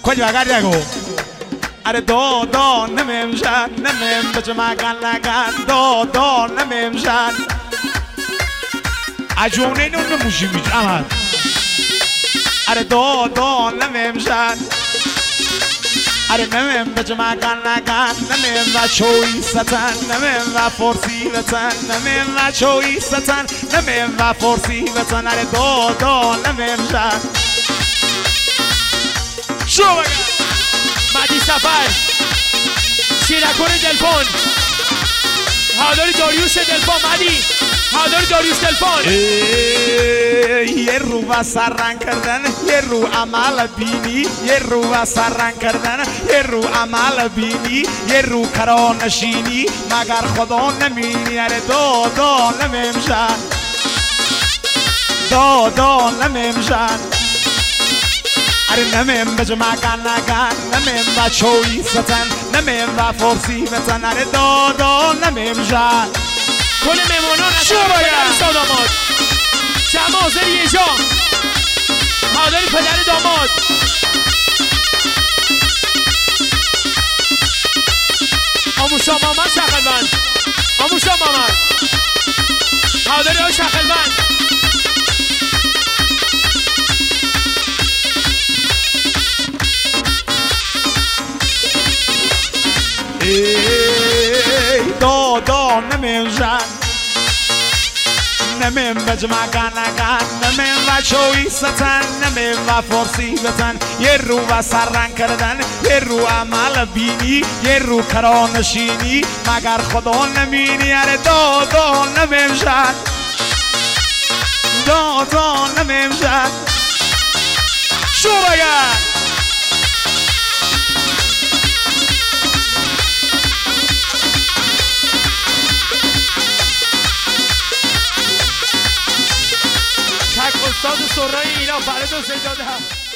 کجا گردگو اره دو نمیمشن نمیم بجمعن لگن دو نمیمشن عجونه اینو نموشی میج احمد اره دو نمیمشن اره نمیم بجمعن لگن نمیم و چوی ستن نمیم و فرسی بتن نمیم و چوی ستن نمیم و فرسی بتن اره دو نمیمشن شو بگم مدی سفر شیرکور دلفون هاداری داریوش دلفون مدی هاداری داریوش دلفون یه رو و سررنگ کردن یه رو عمل بینی یه رو و سررنگ کردن یه رو عمل بینی یه رو کرانشینی مگر خدا نمینی اره دو نمیمشن دو نمیمشن اره نمیم بجمعن نگن نمیم و چوی ستن نمیم و فرسی بتن اره دو نمیمشن کل مهمانان از پدر داماد شما حاضر یه جا حاضر پدر داماد آموشا مامد شخلبند آموشا مامد حاضر های شخلبند دو نمیمشن نمیم بجمعن نگن نمیم و چوی ستن نمیم و فرسی بتن یه رو و سررنگ کردن یه رو عمل بینی یه رو کرانشینی مگر خدا نمینی اره دو نمیمشن دو نمیمشن شو بگن استاد سرای ایران فرید حسین زاده هم